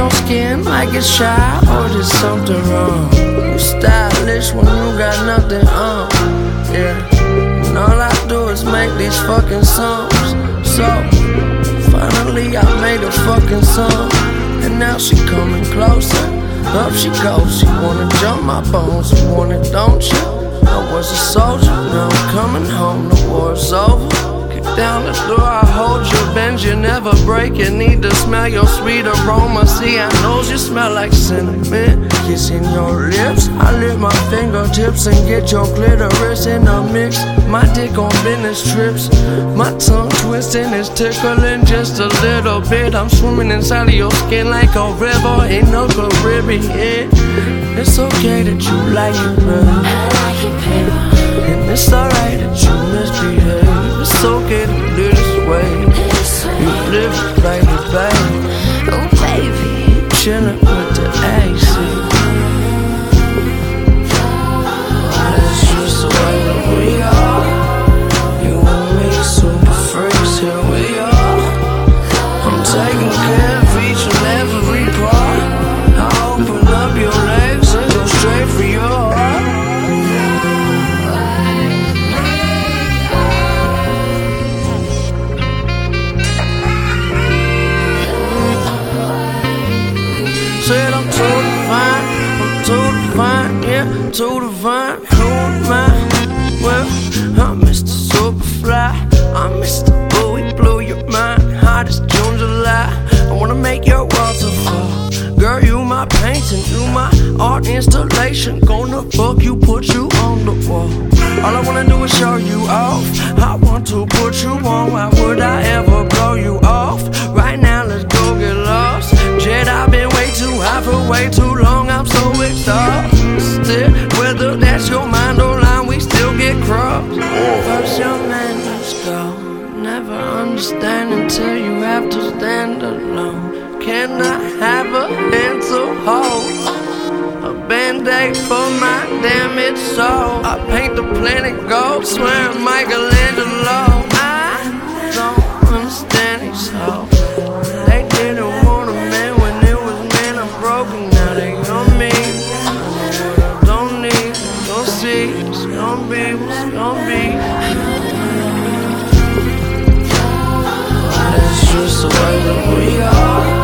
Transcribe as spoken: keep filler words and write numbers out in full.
your skin like it's shy or there's something wrong. You stylish when you got nothing on, yeah. And all I do is make these fucking songs. So, finally I made a fucking song, and now she coming closer. Up she goes, she wanna jump my bones. You want it, don't you? I was a soldier, now I'm coming home, the war's over. Kick down the door, I hold you, bend you, never break it. Need to smell your sweet aroma. See, I know you smell like cinnamon. Kissing your lips, I lift my fingertips and get your clitoris in a mix. My dick on business trips, my tongue twisting is tickling just a little bit. I'm swimming inside of your skin like a river in the Caribbean. It's okay that you like it, baby, and it's alright that you misbehave. It's okay to do this way. You live it, baby, baby. Oh baby, Chillin' with the A C. That's just the way that we are. You and me, super freaks, here we are. I'm taking care of each and every part. I open up your legs and go straight for your heart. Said I'm too divine, I'm too divine, yeah, too divine. Who am I? Well, I'm Mister Superfly, I'm Mister Bowie, blew your mind. Hottest June, July, I wanna make your waterfall. Girl, you my painting, you my art installation. Gonna fuck you, put you on the wall. All I wanna do is show you off. I want to put you on, why would I ever blow you off? Right now, let's go get lost. Jet, I've been way too high for way too long, I'm so exhausted. Whether that's your mind or line, we still get crossed. First your man, let's go. Never understand until you have to stand alone. Can I have a hand to hold? A band-aid for my damaged soul. I paint the planet gold, swear I'm Michelangelo. I don't understand these hoes. They didn't want a man when it was men. I'm broken, now they on me. Don't need, don't see, it's gonna be, it's gonna be. That's just the way that we are.